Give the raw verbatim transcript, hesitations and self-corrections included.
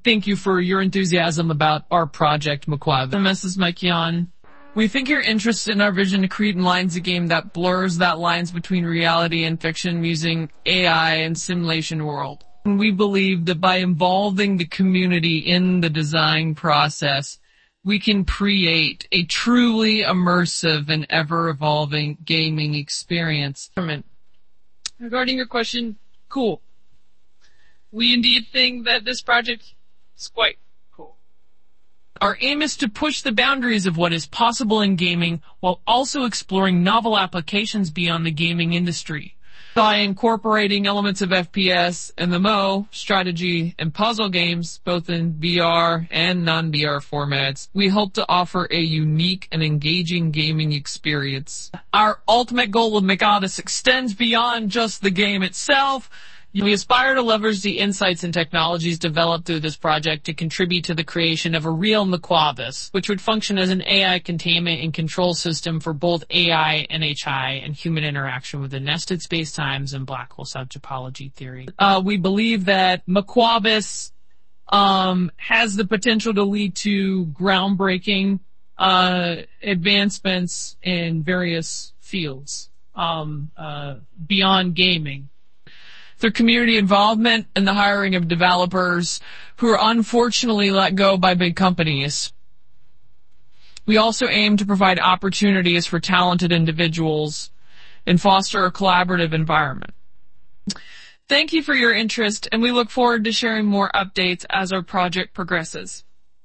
thank you for your enthusiasm about our project, Maquab. Missus Mikeon. We think you're interested in our vision to create and lines a game that blurs that lines between reality and fiction using A I and simulation world. And we believe that by involving the community in the design process, we can create a truly immersive and ever-evolving gaming experience. Regarding your question, cool. We indeed think that this project is quite cool. Our aim is to push the boundaries of what is possible in gaming while also exploring novel applications beyond the gaming industry. By incorporating elements of F P S, M M O, strategy, and puzzle games, both in V R and non-V R formats, we hope to offer a unique and engaging gaming experience. Our ultimate goal with McOdyssey extends beyond just the game itself. We aspire to leverage the insights and technologies developed through this project to contribute to the creation of a real Maquabus, which would function as an A I containment and control system for both A I, N H I, and human interaction with the nested spacetimes and black hole subtopology theory. Uh, we believe that Maquabus um, has the potential to lead to groundbreaking uh, advancements in various fields um, uh, beyond gaming. Through community involvement and the hiring of developers who are unfortunately let go by big companies. We also aim to provide opportunities for talented individuals and foster a collaborative environment. Thank you for your interest, and we look forward to sharing more updates as our project progresses.